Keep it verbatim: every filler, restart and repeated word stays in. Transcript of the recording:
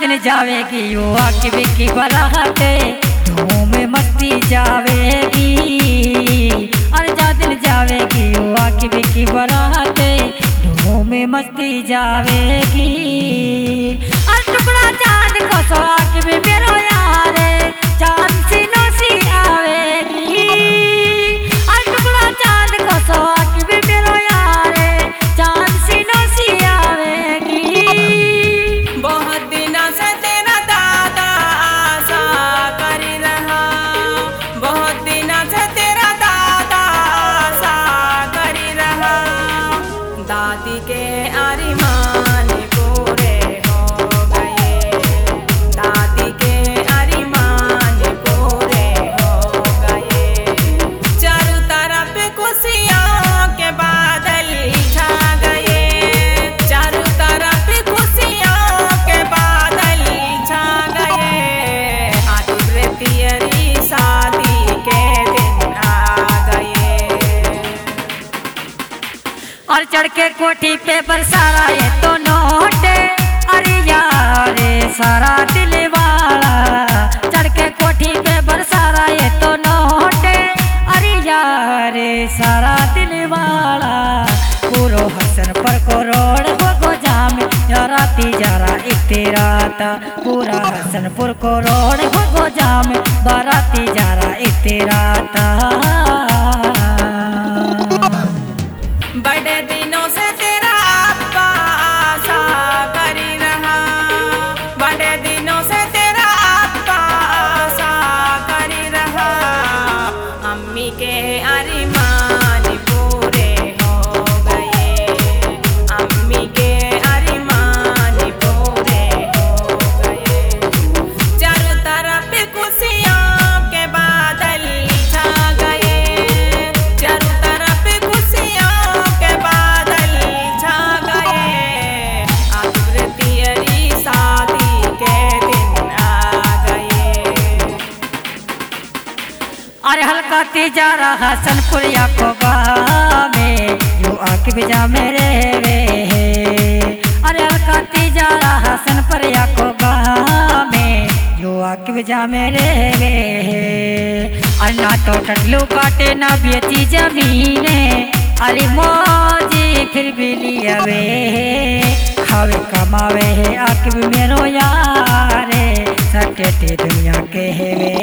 दिन जावेगी यो आके बिकी बराते धूम में मस्ती जावेगी। अरे जा दिन जावेगी यो आके बिकी बराते धूम में मस्ती जावेगी। अरे टुकड़ा चांद को सो आके भी मेरो यार चांद सी नौसी आवेगी। अरे टुकड़ा चांद को सो आके भी मेरो यार चांद सी नौसी आवेगी। बहुत दिनों से तेरा दादा आशा कर रहा, बहुत दिनों से तेरा दादा आशा कर रहा। दादी के अरमान पूरे हो गए, दादी के अरमान पूरे हो गए। चारों तरफ खुशियों के बादल छा गए, चारों तरफ खुशियों के बादल छा गए। आतुरे तियरी शादी के दिन आ गए। और चढ़ के कोठी पे बरसारा ये तो नोटे अरे यारे सारा दिल वाला। चढ़ के कोठी पे बरसारा ये तो नोटे अरे यारे सारा दिल वाला। पूरो हसन पर करोड़ हो गो जाम राती जरा इतराता। पूरा हसनपुर करोड़ हो गो जाम बाराती जरा इतराता। बड़े दिनों से तेरा अब्बा आशा कर रहा, बड़े दिनों से तेरा अब्बा आशा कर रहा। अम्मी के अरमान पूरे हो गए, अम्मी के अरमान पूरे हो गए। चारों तरफ खुशियों के बादल छा गए, चारों तरफ खुशियों के बादल छा गए। आतुरे तियरी शादी के दिन आ गए। अरे हल्का तिजारा हसनपुर या कोबा में यो आके बिजा मेरे वे। अरे हल्का तिजारा हसनपुर या कोबा में यो आके बिजा मेरे वे। अन्ना तो टटलू काटे ना बेची जमीने अरे मौजी फिर भी लिया वे। खावे कमावे है आके भी मेरो यारे सटेटे दुनिया के है वे।